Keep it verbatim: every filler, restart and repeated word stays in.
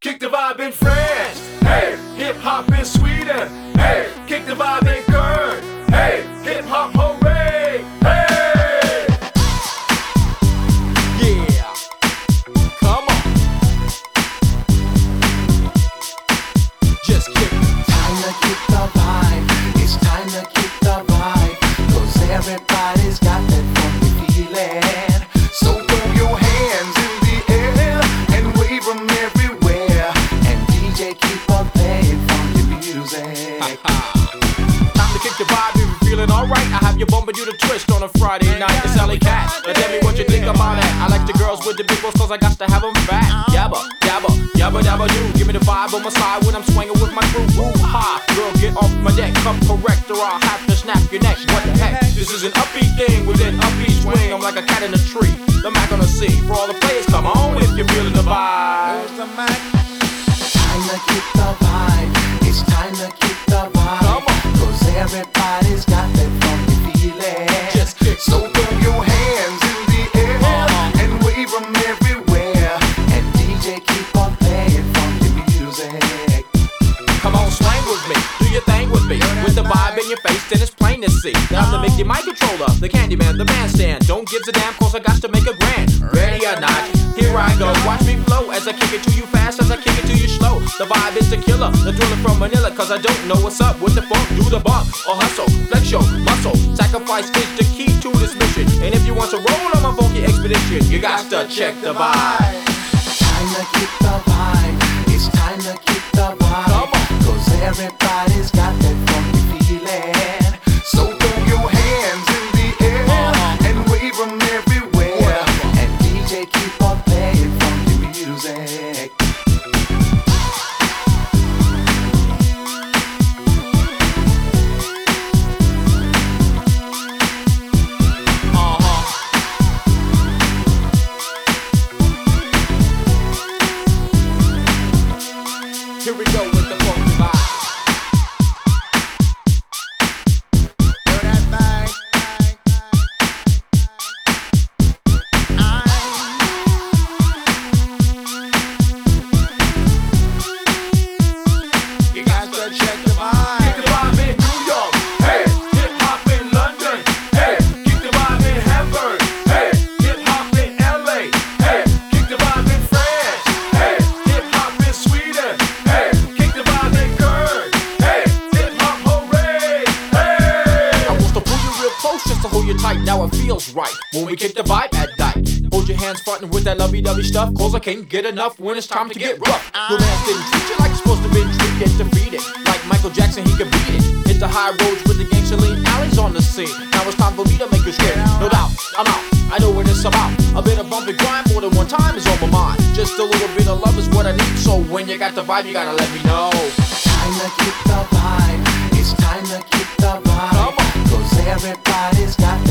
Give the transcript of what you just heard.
Kick the vibe in France. Hey, hip hop in Sweden. Hey, kick the vibe in Kern. Hey, hip hop hooray. Hey, Yeah, come on. Just kick it. Time to kick the vibe. It's time to kick the vibe. Cause everybody's got that funky feeling. So throw your hands in the air and wave them everywhere. And D J keep on playing funky music. Time to kick the vibe if you're feeling alright. I have you bumping you the twist on a Friday night. It's Alley Cat. Now tell me what you think about that. I like the girls with the big ones cause I got to have them fat. Yabba, yabba, yabba, dabba do. Give me the vibe on my side when I'm swinging with my crew. Woo ha, girl, get off my deck. Come correct or I'll have to snap your neck. What the heck? This is an upbeat thing with an upbeat swing. I'm like a cat in a tree. The Mac on the sea. For all the players, come on if you're feeling the vibe. Time to kick the vibe. It's time to kick the vibe. Come on. Cause everybody's got that funky feeling. Just kick. So throw your hands in the air Uh-huh. and wave them everywhere. And D J keep on playing funky music. Come on, swing with me, do your thing with me. With the vibe in your face, then it's plain to see. Now to make your mic controller, the candy man, the bandstand. Don't give a damn, cause I got to make a grand. Ready or not, here I go. Watch me flow as I kick it to you fast, as I kick it to you slow. The vibe is the killer, the thriller from Manila. Cause I don't know what's up with the funk. Do the bump or hustle, flex your muscle. Sacrifice is the key to this mission. And if you want to roll on my funky expedition, you got to check the vibe. Time to kick the vibe. It's time to kick the vibe. Come on. Cause everybody's got that funky feeling. So throw your hands in the air Uh-huh. and wave them everywhere. And D J keep on playing funky music. Uh-huh. Here we go with the funky vibe. You got to check the kick vibe. the vibe in New York. Hey, hip hop in London. Hey, kick the vibe in Hamburg. Hey, hip hop in L A. Hey, kick the vibe in France. Hey, hip hop in Sweden. Hey, kick the vibe in Kern. Hey, hip hop hooray. Hey. I want to pull you real close just to hold you tight. Now it feels right when we kick the vibe at night. Hold your hands frontin' with that lovey-dovey stuff, cause I can't get enough when it's time to get rough. Your man didn't treat you like you're supposed to be treated, defeated. Like Michael Jackson, he could beat it. Hit the high roads with the gangster lean alleys on the scene. Now it's time for me to make you scared. No doubt, I'm out. I know what it's about. A bit of bump and grind more than one time is on my mind. Just a little bit of love is what I need. So when you got the vibe, you gotta let me know. Time to kick the vibe. It's time to kick the vibe. Come on. Cause everybody's got